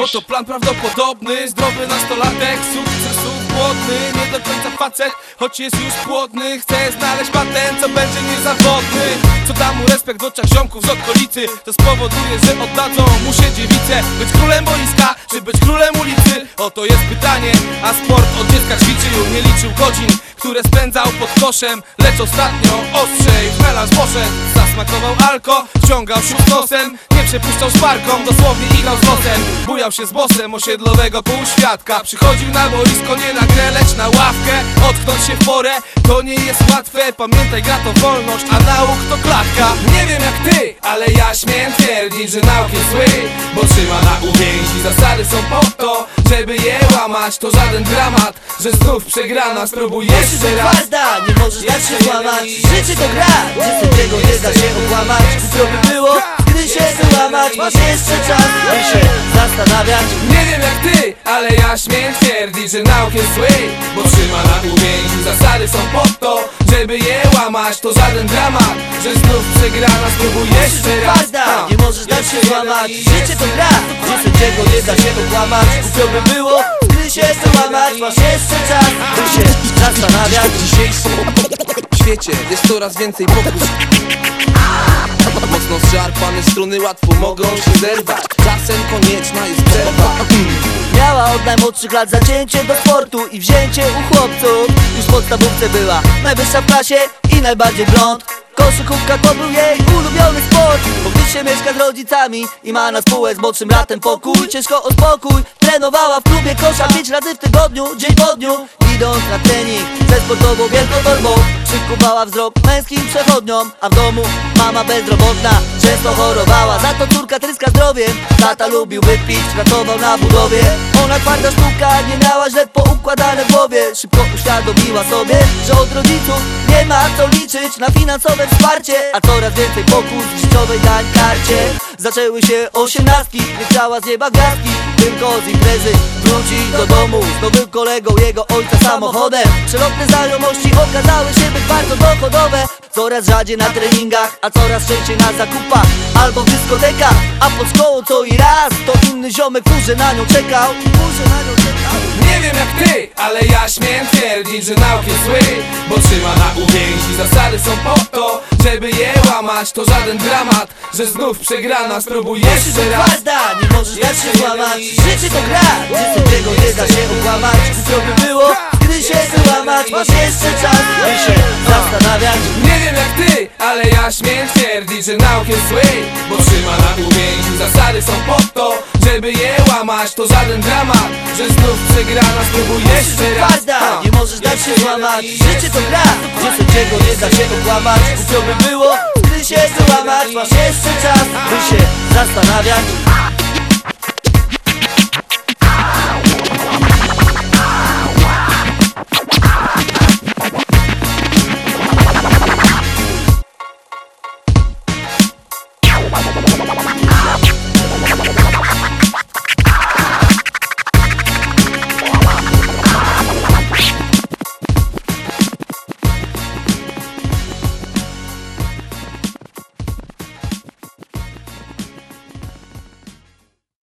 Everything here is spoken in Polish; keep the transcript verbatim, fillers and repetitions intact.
Bo to plan prawdopodobny, zdrowy nastolatek, sukcesów głodny, nie do końca facet, choć jest już płodny. Chce znaleźć patent, co będzie niezawodny, co da mu respekt w oczach ziomków z okolicy. To spowoduje, że oddadzą mu się dziewice. Być królem boiska, czy być królem ulicy? Oto jest pytanie, a sport od dziecka ćwiczył. Nie liczył godzin, które spędzał pod koszem, lecz ostatnio ostrzej w melanż poszedł. Zasmakował alko, wciągał ślub nosem, nie przepuszczał szparką, dosłownie igrał z losem. Bujał się z bossem osiedlowego półświadka. Przychodził na boisko nie na grę, lecz na ławkę. Otknąć się w porę, to nie jest łatwe. Pamiętaj, gra to wolność, a nauk to klatka. Nie wiem jak ty, ale ja śmiem twierdzić, że nauk jest zły, bo trzyma na uwięzi. Zasady są po to, żeby je łamać. To żaden dramat, że znów przegrana. Spróbuj jeszcze raz. Twarda, nie możesz dać się złamać. Życie to gra, gdzie sędziego nie da się okłamać. Co by było, gdy się wyłamać? Masz jeszcze czas, by się zastanawiać. Nie wiem jak ty, ale ja śmiem twierdzić, że nauk jest zły, bo trzyma na uwięzi. Zasady są po to, żeby je łamać. To żaden dramat, że znów przegrana. Spróbuj jeszcze raz. Twarda, nie możesz dać się złamać. Życie to gra, gdzie sędziego nie da się okłamać. Co by było, gdy się wyłamać? Masz jeszcze czas, by się zastanawiać. W dzisiejszym świecie jest coraz więcej pokus. Mocno zszarpane struny łatwo mogą się zerwać. Czasem konieczna jest przerwa. Miała od najmłodszych lat zacięcie do sportu i wzięcie u chłopców. Już w podstawówce była najwyższa w klasie i najbardziej blond. Koszykówka to był jej ulubiony sport. Bo gdy się mieszka z rodzicami i ma na spółę z młodszym bratem pokój, ciężko o spokój. Trenowała w klubie kosza pięć razy w tygodniu, dzień po dniu. Idąc na trening ze sportową wielką torbą, przykubała wzrok męskim przechodniom. A w domu mama bezrobotna często chorowała, za to córka tryska zdrowiem. Tata lubił wypić, pracował na budowie. Ona twarda sztuka, nie miała źle poukładane w głowie. Szybko uświadomiła sobie, że od rodziców nie ma co liczyć na finansowe wsparcie. A coraz więcej pokus w życiowej dań karcie. Zaczęły się osiemnastki, nie chciała z nieba gwiazdki, tylko z imprezy wróci do domu z nowym kolegą jego ojca samochodem. Przelotne znajomości okazały się być bardzo dochodowe. Coraz rzadziej na treningach, a coraz częściej na zakupach albo w dyskotekach. A pod szkołą co i raz to inny ziomek, który na nią czekał, który na nią czekał. Nie wiem jak ty, ale ja śmiem twierdzić, że nauk jest zły, bo trzyma na uwięzi. Zasady są po to, żeby je łamać. To żaden dramat, że znów przegrana. Spróbuj jeszcze raz. Twarda, nie możesz dać się złamać. Życie to gra, gdzie sędziego nie da się okłamać. Co by było, gdy się wyłamać? Masz jeszcze czas, by się zastanawiać. Nie wiem jak ty, ale ja śmiem twierdzić, że nauk jest zły, bo trzyma na uwięzi. Zasady są po to, żeby je łamać. To żaden dramat, że znów przegrana. Spróbuj jeszcze raz. Twarda, nie możesz dać się złamać. Życie to gra, gdzie sędziego nie da się okłamać. Co by było, gdy się wyłamać? Masz jeszcze czas, by się zastanawiać.